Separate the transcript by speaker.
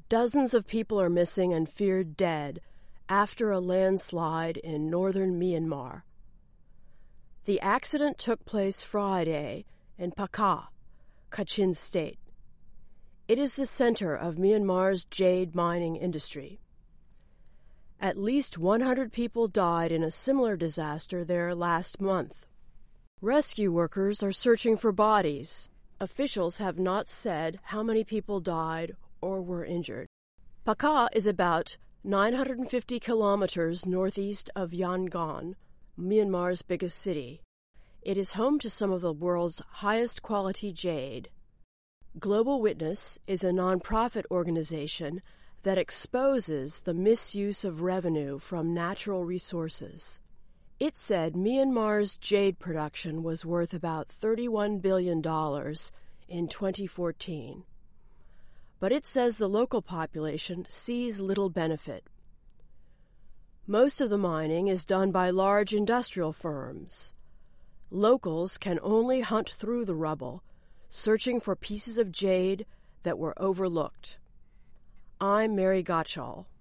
Speaker 1: Dozens of people are missing and feared dead after a landslide in northern Myanmar. The accident took place Friday in Pakha, Kachin State. It is the center of Myanmar's jade mining industry. At least 100 people died in a similar disaster there last month. Rescue workers are searching for bodies. Officials have not said how many people died or were injured. Pakha is about 950 kilometers northeast of Yangon, Myanmar's biggest city. It is home to some of the world's highest quality jade. Global Witness is a nonprofit organization that exposes the misuse of revenue from natural resources. It said Myanmar's jade production was worth about $31 billion in 2014. But it says the local population sees little benefit. Most of the mining is done by large industrial firms. Locals can only hunt through the rubble, searching for pieces of jade that were overlooked. I'm Mary Gottschall.